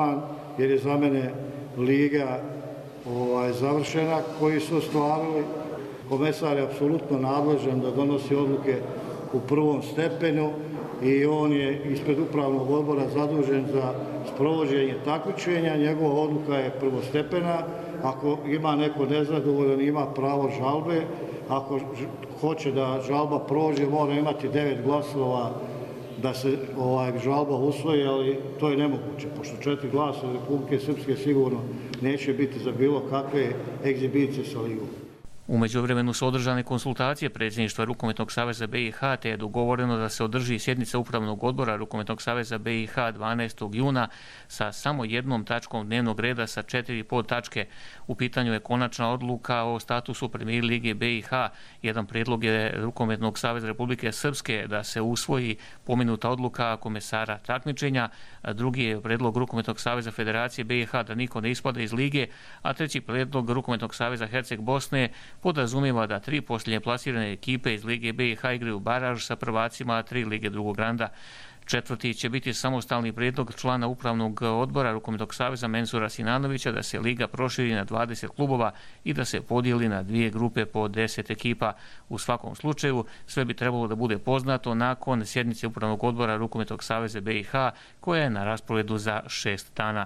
jer je za mene liga ovaj, završena, koji su ostvarili. Komesar je apsolutno nadležan da donosi odluke u prvom stepenu i on je ispred upravnog odbora zadužen za sprovođenje takmičenja. Njegova odluka je prvostepena. Ako ima neko nezadovoljan, ima pravo žalbe. Ako hoće da žalba prođe, mora imati devet glasova da se ovaj, žalba usvoji, ali to je nemoguće, pošto četiri glasa Republike Srpske sigurno neće biti za bilo kakve egzibicije sa ligom. U međuvremenu su održane konsultacije predsjedništva Rukometnog saveza B i H, te je dogovoreno da se održi sjednica Upravnog odbora Rukometnog saveza B i H dvanaestog juna sa samo jednom tačkom dnevnog reda sa četiri podtačke. U pitanju je konačna odluka o statusu Premier lige B i H. Jedan prijedlog je Rukometnog saveza Republike Srpske da se usvoji pomenuta odluka komesara takmičenja, a drugi je prijedlog Rukometnog saveza Federacije B i H da niko ne ispada iz lige, a treći prijedlog Rukometnog saveza Herceg Bosne podrazumijeva da tri posljednje plasirane ekipe iz Lige B i H igraju baraž sa prvacima tri lige drugog randa. Četvrti će biti samostalni prijedlog člana Upravnog odbora Rukometnog saveza Mensura Sinanovića da se liga proširi na dvadeset klubova i da se podijeli na dvije grupe po deset ekipa. U svakom slučaju sve bi trebalo da bude poznato nakon sjednice Upravnog odbora Rukometnog saveza B i H koja je na rasporedu za šest dana.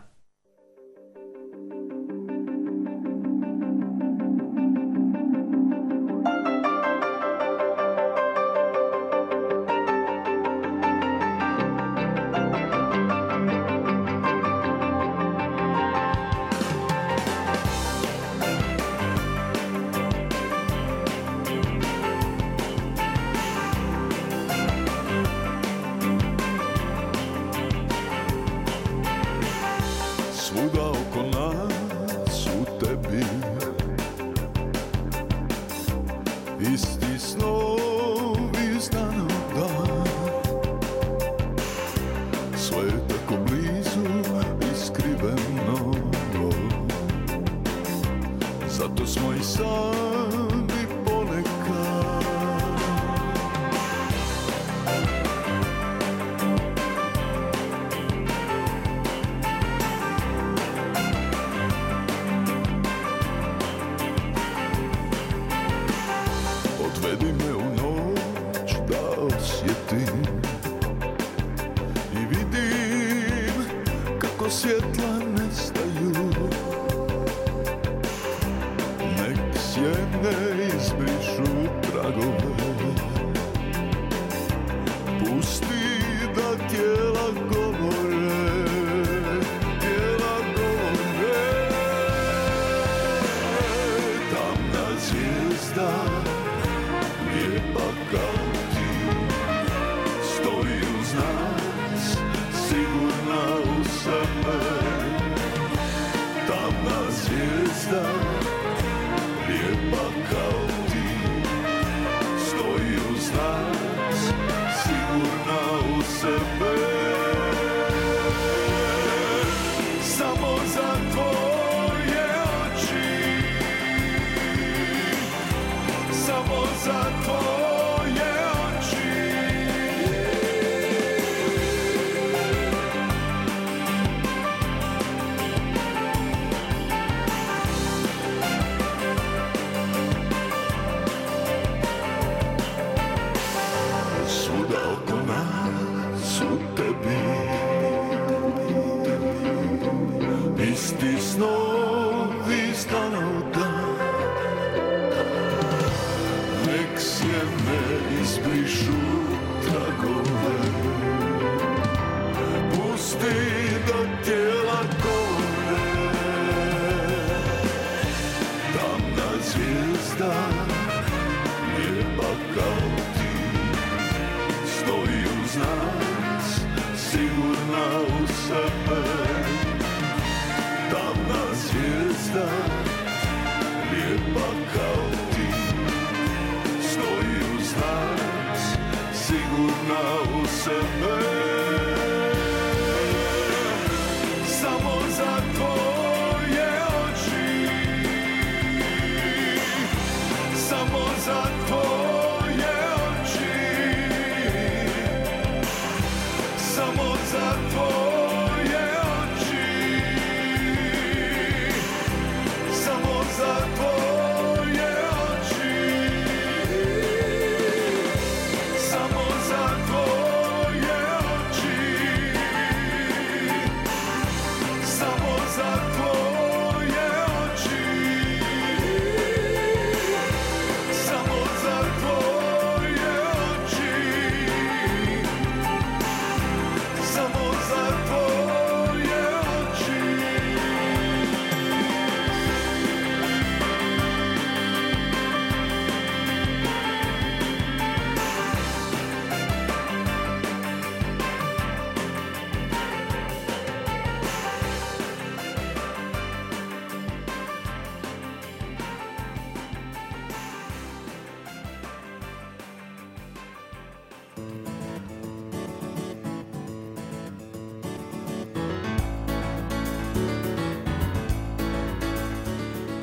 Samo za tvoje oči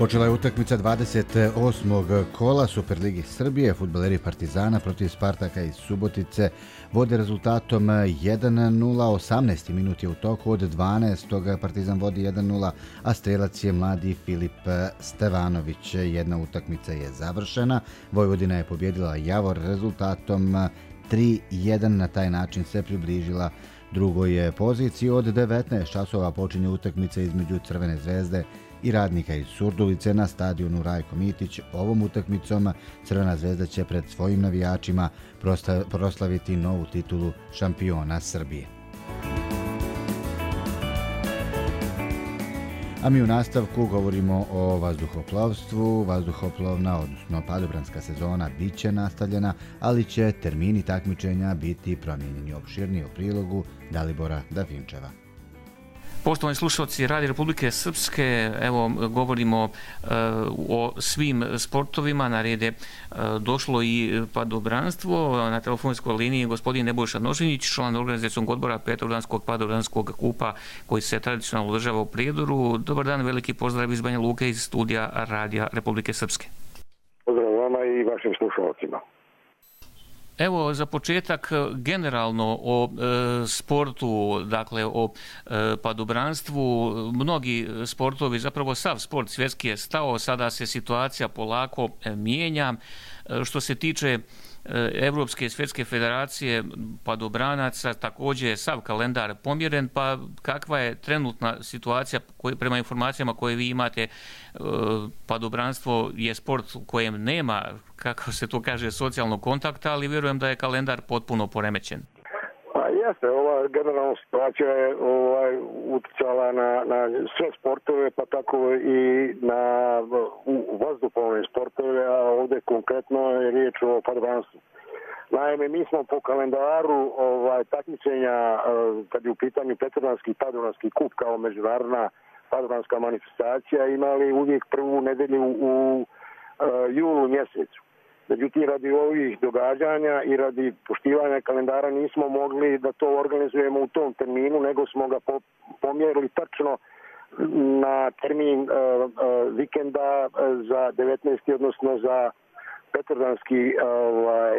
Počela je utakmica dvadeset osmog kola Superligi Srbije. Fudbaleri Partizana protiv Spartaka iz Subotice vode rezultatom jedan nula. osamnaesti minut je u toku, od dvanaestog Partizan vodi jedan nula, a strelac je mladi Filip Stevanović. Jedna utakmica je završena. Vojvodina je pobjedila Javor rezultatom tri jedan. Na taj način se približila drugoj poziciji. Od devetnaest časova počinje utakmica između Crvene zvezde i Radnika iz Surdulice na stadionu Rajko Mitić. Ovom utakmicom Crvena zvezda će pred svojim navijačima proslaviti novu titulu šampiona Srbije. A mi u nastavku govorimo o vazduhoplovstvu. Vazduhoplovna, odnosno padobranska sezona, bit će nastavljena, ali će termini takmičenja biti promijenjeni. Opširnije u prilogu Dalibora Dafinčeva. Poštovani slušalci Radio Republike Srpske, evo govorimo uh, o svim sportovima. Na red je uh, došlo i padobranstvo. Na telefonskoj liniji gospodin Nebojša Nožinić, član organizacijskog odbora Petrovdanskog padobranskog kupa koji se tradicionalno održava u Prijedoru. Dobar dan, veliki pozdrav iz Banja Luke iz studija Radija Republike Srpske. Pozdrav vama i vašim slušalcima. Evo, za početak generalno o e, sportu, dakle o e, padobranstvu. Mnogi sportovi, zapravo sav sport svjetski je stao, sada se situacija polako e, mijenja. E, što se tiče Evropske svjetske federacije padobranaca, također je sav kalendar pomjeren, pa kakva je trenutna situacija koji, prema informacijama koje vi imate? Padobranstvo je sport u kojem nema, kako se to kaže, socijalnog kontakta, ali vjerujem da je kalendar potpuno poremećen. Pa jeste, ova generalna situacija je ovaj, utjecala na, na sve sportove, pa tako i na vazduhoplovne sportove, a ovdje konkretno je riječ o padobranstvu. Naime, mi smo po kalendaru ovaj, takmičenja, kad je u pitanju Petrovdanski padobranski kup kao međunarodna padobranska manifestacija, imali uvijek prvu nedelju u uh, julu mjesecu. Međutim, radi ovih događanja i radi poštivanja kalendara nismo mogli da to organizujemo u tom terminu, nego smo ga pomjerili tačno na termin uh, uh, vikenda za devetnaesti odnosno za Petrovdanski, ovaj,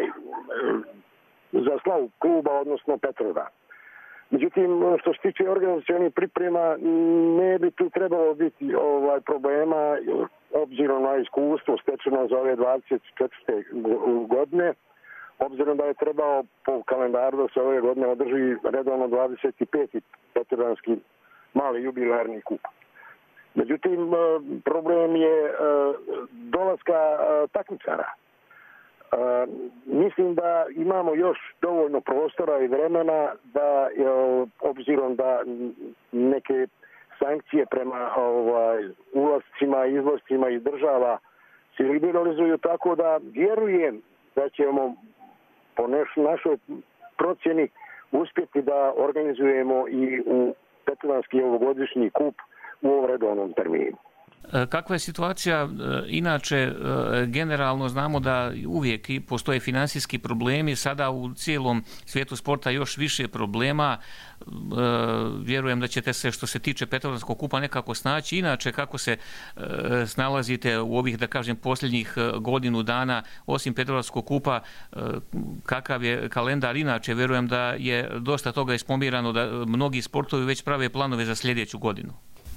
za slavu kluba, odnosno Petrovdan. Međutim, što se tiče organizacionih priprema, ne bi tu trebalo biti ovaj, problema, obzirom na iskustvo stečeno za ove dvadeset četvrte godine, obzirom da je trebao po kalendaru da se ove godine održi redovno dvadeset peti Petrovdanski mali jubilarni kup. Međutim, problem je dolaska takmičara. Uh, mislim da imamo još dovoljno prostora i vremena da, uh, obzirom da neke sankcije prema ovaj, ulazcima i izlazcima iz država se liberalizuju, tako da vjerujem da ćemo po neš, našoj procjeni uspjeti da organizujemo i u Petrovdanski ovogodišnji kup u ovom redovnom terminu. Kakva je situacija? Inače, generalno znamo da uvijek postoje financijski problemi, sada u cijelom svijetu sporta još više problema. Vjerujem da ćete se, što se tiče Petrovdanskog kupa, nekako snaći. Inače, kako se snalazite u ovih, da kažem, posljednjih godinu dana, osim Petrovdanskog kupa, kakav je kalendar? Inače, vjerujem da je dosta toga ispomirano, da mnogi sportovi već prave planove za sljedeću godinu.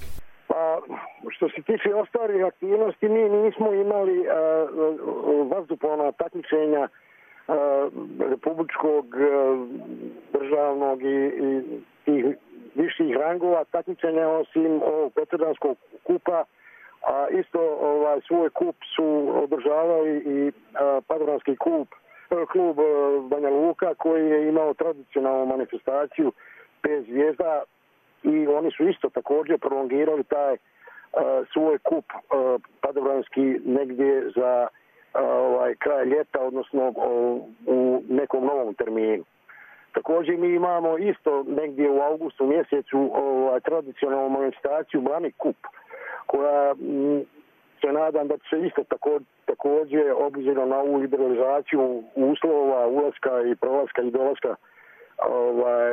Što se tiče ostalih aktivnosti, mi nismo imali uh, vazduhoplovna takmičenja uh, republičkog, uh, državnog i, i tih viših rangova takmičenja osim ovog Petrovdanskog kupa, a isto ovaj, svoj kup su održavali i uh, padobranski kup, uh, klub uh, Banja Luka koji je imao tradicionalnu manifestaciju pet zvijezda i oni su isto također prolongirali taj Uh, svoj kup uh, padobranski negdje za uh, ovaj, kraj ljeta, odnosno uh, u nekom novom terminu. Također mi imamo isto negdje u augustu mjesecu ovaj, tradicionalnu manifestaciju Mlani kup, koja m, se nadam da će se isto tako, također obzirom na ovu liberalizaciju uslova ulaska i prolaska i dolaska ovaj,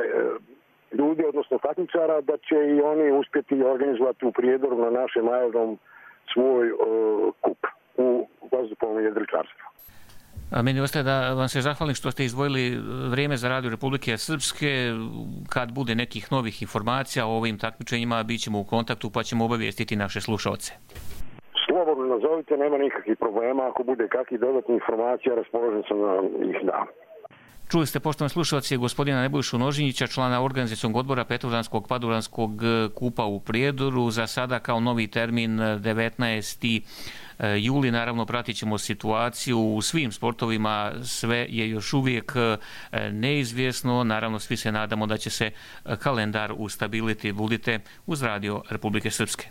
ljudi, odnosno takmičara, da će i oni uspjeti organizovati u Prijedoru na našem aerodromu svoj uh, kup u vazduhoplovnom jedriličarstvu. A meni ostaje da vam se zahvalim što ste izdvojili vrijeme za Radio Republike Srpske. Kad bude nekih novih informacija o ovim takmičenjima, bit ćemo u kontaktu pa ćemo obavijestiti naše slušaoce. Slobodno nazovite, nema nikakvih problema. Ako bude kakvih dodatnih informacija, raspoložen sam da ih dam. Čuli ste, poštovani slušalci, gospodina Nebojšu Nožinjića, člana organizacionog odbora Petrovdanskog paduranskog kupa u Prijedoru. Za sada kao novi termin devetnaesti juli. Naravno, pratit ćemo situaciju u svim sportovima. Sve je još uvijek neizvjesno. Naravno, svi se nadamo da će se kalendar ustabiliti. Budite uz Radio Republike Srpske.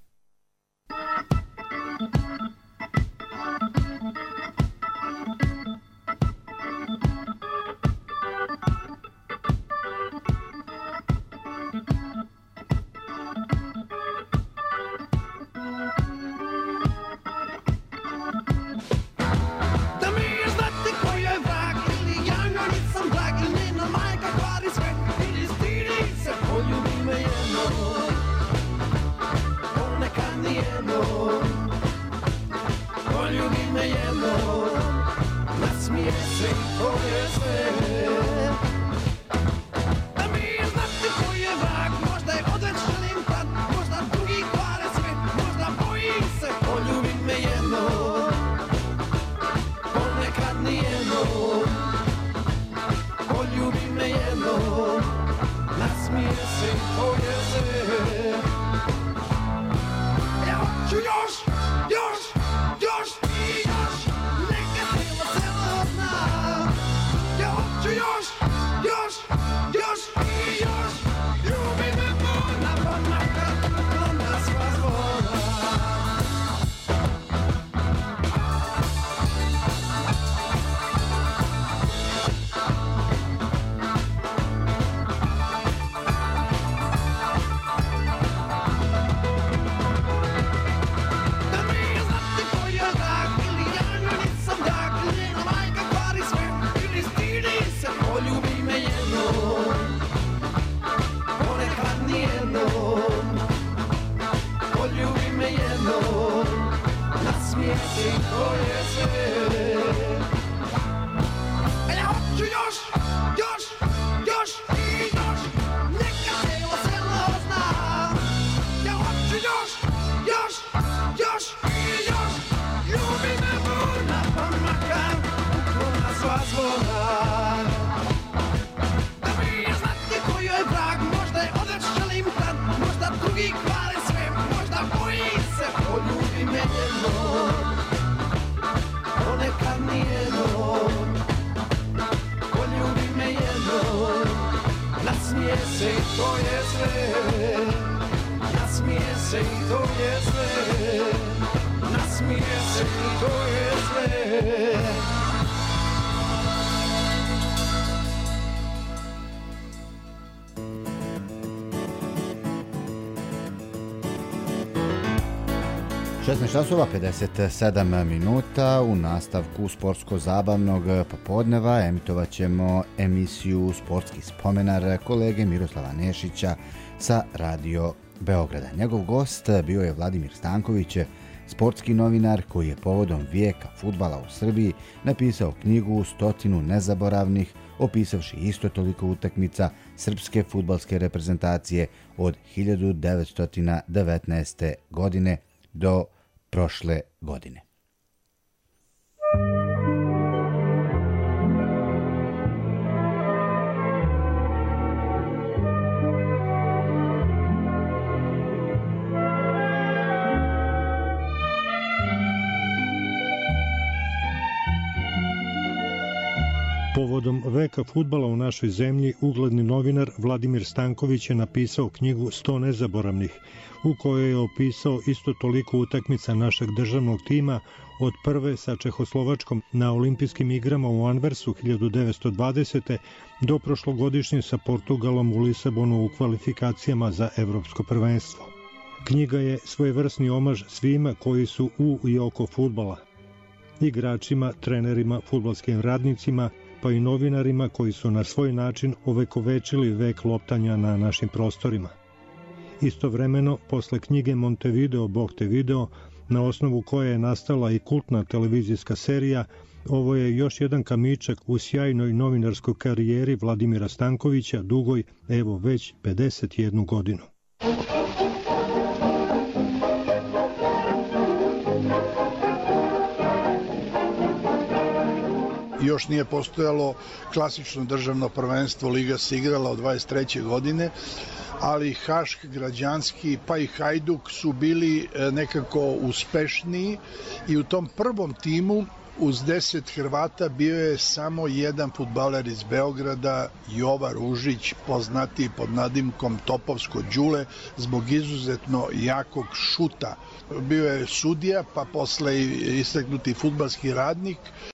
šesnaest časova pedeset sedam minuta. U nastavku sportsko-zabavnog popodneva emitovat ćemo emisiju Sportski spomenar kolege Miroslava Nešića sa Radio Beograda. Njegov gost bio je Vladimir Stanković, sportski novinar koji je povodom vijeka fudbala u Srbiji napisao knjigu Stotinu nezaboravnih, opisavši isto toliko utakmica srpske fudbalske reprezentacije od hiljadu devetsto devetnaeste. godine do prošle godine. Povodom veka fudbala u našoj zemlji, ugledni novinar Vladimir Stanković je napisao knjigu sto nezaboravnih, u kojoj je opisao isto toliko utakmica našeg državnog tima od prve sa Čehoslovačkom na olimpijskim igrama u Anversu hiljadu devetsto dvadesete. do prošlogodišnje sa Portugalom u Lisabonu u kvalifikacijama za evropsko prvenstvo. Knjiga je svojevrsni omaž svima koji su u i oko fudbala. Igračima, trenerima, fudbalskim radnicima, pa i novinarima koji su na svoj način ovekovečili vek loptanja na našim prostorima. Istovremeno, posle knjige Montevideo, Bog te video, na osnovu koje je nastala i kultna televizijska serija. Ovo je još jedan kamičak u sjajnoj novinarskoj karijeri Vladimira Stankovića, dugoj, evo, već pedeset jednu godinu. Još nije postojalo klasično državno prvenstvo, liga se igrala od dvadeset treće godine, ali Hašk, Građanski pa i Hajduk su bili nekako uspešniji i u tom prvom timu uz deset Hrvata bio je samo jedan fudbaler iz Beograda, Jova Ružić, poznatiji pod nadimkom Topovsko Đule, zbog izuzetno jakog šuta. Bio je sudija, pa posle i istaknuti fudbalski radnik.